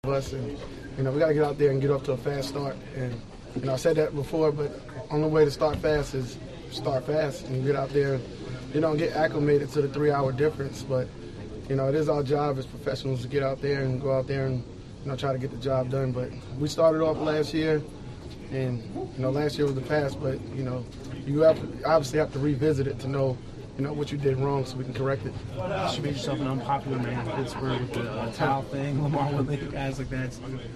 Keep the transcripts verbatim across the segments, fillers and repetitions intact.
us, and you know we got to get out there and get off to a fast start. And you know I said that before, but only way to start fast is start fast and get out there and you know get acclimated to the three-hour difference. But you know it is our job as professionals to get out there and go out there and you know try to get the job done. But we started off last year, and you know last year was the past, but you know you have to, obviously have to revisit it to know. You know what you did wrong, so we can correct it. You made yourself an unpopular man in Pittsburgh with the uh, towel thing, Lamar Woodley, guys like that.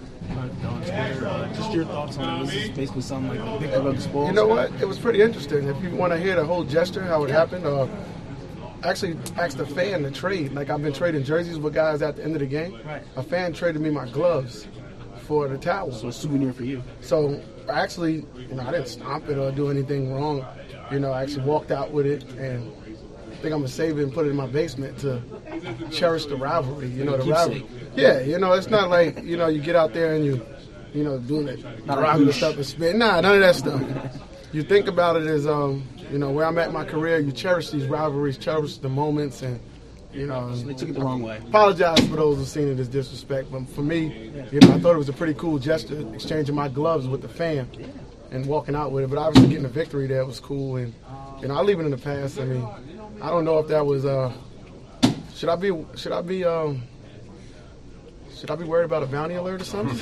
Uh, just your thoughts on it. This is basically something like the Victor of the Sports. You know what? It was pretty interesting. If you want to hear the whole gesture, how it happened, uh, actually asked a fan to trade. Like I've been trading jerseys with guys at the end of the game. Right. A fan traded me my gloves for the towel. So a souvenir for you. So actually, you know, I didn't stomp it or do anything wrong. You know, I actually walked out with it, and I think I'm gonna save it and put it in my basement to cherish the rivalry. You know, the rivalry. Yeah, you know, it's not like you know you get out there and you, you know, doing it, driving the stuff and spit. Nah, none of that stuff. You think about it as um, you know, where I'm at in my career. You cherish these rivalries, cherish the moments, and you know. So they took it the wrong way. Apologize for those who've seen it as disrespect, but for me, you know, I thought it was a pretty cool gesture, exchanging my gloves with the fan and walking out with it. But obviously, getting a victory there was cool, and you know, I leave it in the past. I mean. I don't know if that was. Uh, should I be? Should I be? Um, should I be worried about a bounty alert or something?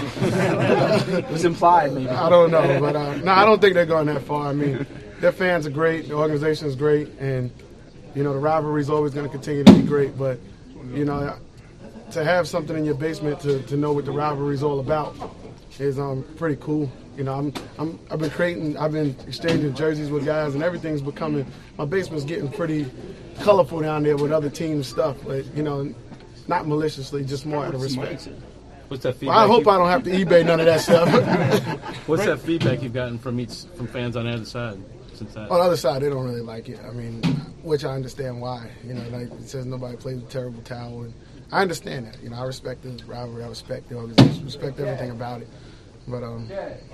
It was implied, maybe. I don't know, but uh, no, I don't think they're going that far. I mean, their fans are great, the organization is great, and you know the rivalry is always going to continue to be great. But you know, to have something in your basement to, to know what the rivalry is all about is um pretty cool. You know, I'm, I'm, I've been creating, I've been exchanging jerseys with guys, and everything's becoming, my basement's getting pretty colorful down there with other teams' stuff, but, you know, not maliciously, just more out of respect. What's that feedback? Well, I hope I don't have to eBay none of that stuff. What's that feedback you've gotten from each, from fans on the other side since that? On the other side, they don't really like it. I mean, which I understand why. You know, like it says nobody plays with terrible towel, and I understand that. You know, I respect the rivalry, I respect the organization, respect everything about it. But um,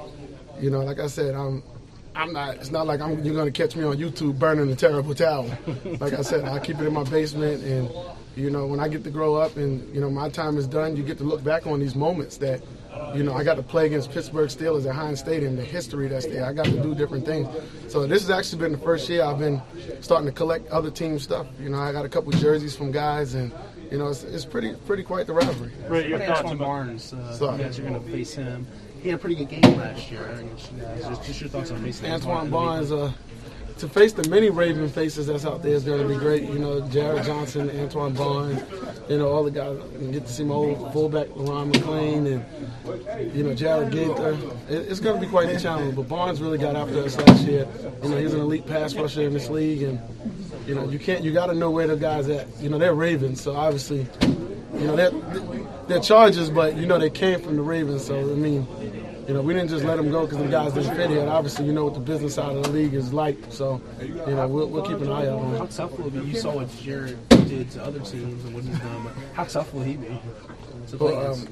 you know, like I said, I'm, I'm not. It's not like I'm. You're gonna catch me on YouTube burning a terrible towel. Like I said, I keep it in my basement, and you know, when I get to grow up, and you know, my time is done, you get to look back on these moments that, you know, I got to play against Pittsburgh Steelers at Heinz Stadium, the history that's there. I got to do different things. So this has actually been the first year I've been starting to collect other team stuff. You know, I got a couple jerseys from guys, and you know, it's, it's pretty, pretty quite the rivalry. Right, your thoughts on Barnes? Uh, you guys are going to face him. He had a pretty good game last year. Against you guys. Just, just your thoughts on facing Antoine Barnes. Uh, to face the many Raven faces that's out there is going to be great. You know, Jared Johnson, Antoine Barnes, you know, all the guys. You get to see my old fullback, LeRon McClain, and, you know, Jared Gaither. It, it's going to be quite a challenge, but Barnes really got after us last year. You know, he's an elite pass rusher in this league, and, you know, you can't, you got to know where the guys at. You know, they're Ravens, so obviously, you know, they're, they're Chargers, but, you know, they came from the Ravens, so, I mean, you know, we didn't just let them go because the guys didn't fit here. And obviously, you know what the business side of the league is like. So, you know, we'll, we'll keep an eye out on How it. tough will it be? You saw what Jared did to other teams and what he's done, but how tough will he be to play Well, against? um,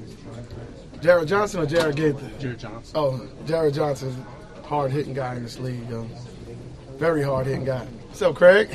Jared Johnson or Jared Gaither? Jared Johnson. Oh, Jared Johnson's a hard-hitting guy in this league. Um, very hard-hitting guy. What's up, Craig?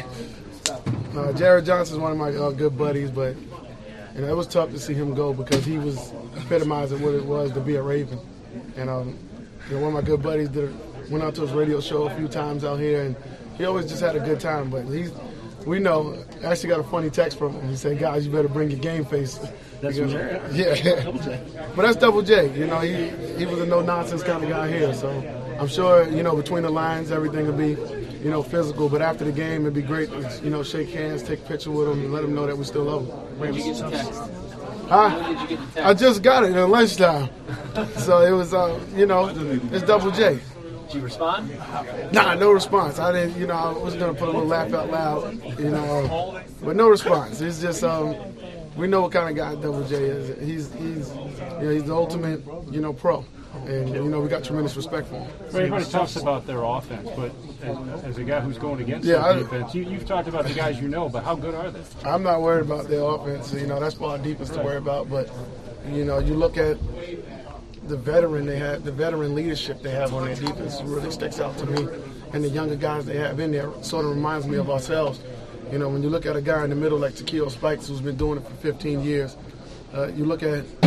Uh, Jared Johnson's one of my uh, good buddies, but you know, it was tough to see him go because he was epitomizing what it was to be a Raven. And um, you know, one of my good buddies did a, went out to his radio show a few times out here, and he always just had a good time. But he's, we know, I actually got a funny text from him. He said, "Guys, you better bring your game face." That's because, Jared. Yeah, Double J. But that's Double J. You know, he he was a no nonsense kind of guy here. So I'm sure, you know, between the lines, everything will be, you know, physical. But after the game, it'd be great to, you know, shake hands, take a picture with him, and let him know that we still love him. Where did you get the text? Huh? When did you get the text? I just got it at lunchtime. So it was, uh, you know, it's Double J. Did you respond? Nah, no response. I didn't, you know, I was going to put a little laugh out loud, you know, but no response. It's just, um, we know what kind of guy Double J is. He's, he's, you know, he's the ultimate, you know, pro. And, you know, we got tremendous respect for him. Everybody talks about their offense, but as, as a guy who's going against Yeah, their I- defense, you, you've talked about the guys you know, but how good are they? I'm not worried about their offense. You know, that's for our defense to worry about. But, you know, you look at the veteran they have, the veteran leadership they have on their defense really sticks out to me. And the younger guys they have in there sort of reminds me of ourselves. You know, when you look at a guy in the middle like Takeo Spikes, who's been doing it for fifteen years, uh, you look at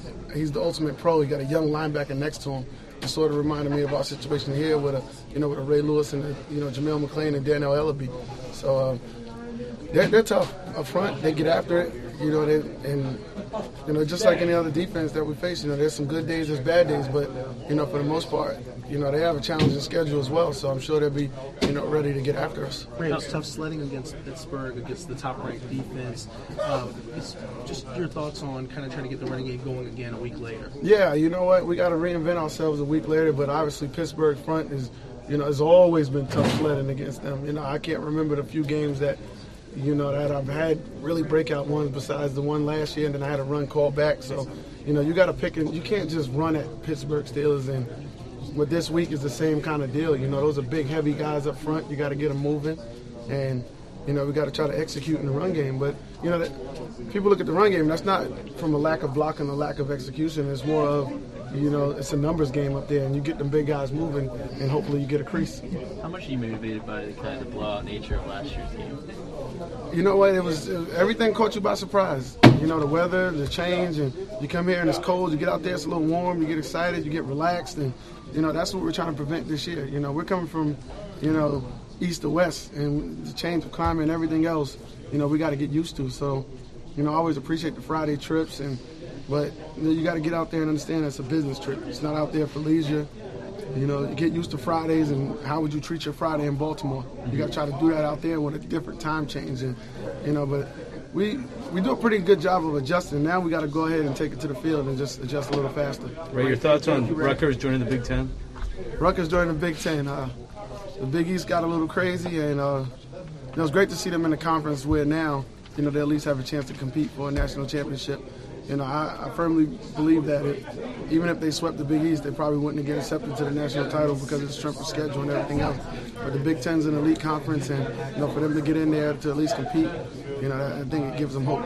he's the ultimate pro. He got a young linebacker next to him. It sort of reminded me of our situation here with a, you know, with a Ray Lewis and a, you know, Jamel McClain and Daniel Ellaby. So um, they're they're tough up front. They get after it. You know, they, and you know, just like any other defense that we face, you know, there's some good days, there's bad days, but you know, for the most part, you know, they have a challenging schedule as well. So I'm sure they'll be, you know, ready to get after us. Ray, it was tough sledding against Pittsburgh, against the top-ranked defense. Um, it's just your thoughts on kind of trying to get the running game going again a week later. Yeah, you know what? We got to reinvent ourselves a week later, but obviously Pittsburgh front is, you know, has always been tough sledding against them. You know, I can't remember the few games that, you know, that I've had really breakout ones besides the one last year, and then I had a run called back. So, you know, you got to pick and you can't just run at Pittsburgh Steelers. And what this week is the same kind of deal. You know, those are big, heavy guys up front. You got to get them moving, and you know, we got to try to execute in the run game. But you know, that, people look at the run game. That's not from a lack of blocking, a lack of execution. It's more of, you know, it's a numbers game up there, and you get them big guys moving, and hopefully you get a crease. How much are you motivated by the kind of blowout nature of last year's game? You know what? It was it, everything caught you by surprise. You know, the weather, the change, and you come here and it's cold. You get out there, it's a little warm. You get excited, you get relaxed, and you know that's what we're trying to prevent this year. You know, we're coming from, you know, east to west, and the change of climate and everything else. You know, we got to get used to. So, you know, I always appreciate the Friday trips, and but you know, you got to get out there and understand it's a business trip. It's not out there for leisure. You know, you get used to Fridays, and how would you treat your Friday in Baltimore? You got to try to do that out there with a different time change, and you know. But we we do a pretty good job of adjusting. Now we got to go ahead and take it to the field and just adjust a little faster. Ray, your thoughts on Rutgers joining the Big Ten? Rutgers joining the Big Ten. Uh, the Big East got a little crazy, and uh, you know, it's great to see them in the conference where now, you know, they at least have a chance to compete for a national championship. You know, I, I firmly believe that if, even if they swept the Big East, they probably wouldn't get accepted to the national title because of the strength of schedule and everything else. But the Big Ten's an elite conference, and you know, for them to get in there to at least compete, you know, I think it gives them hope.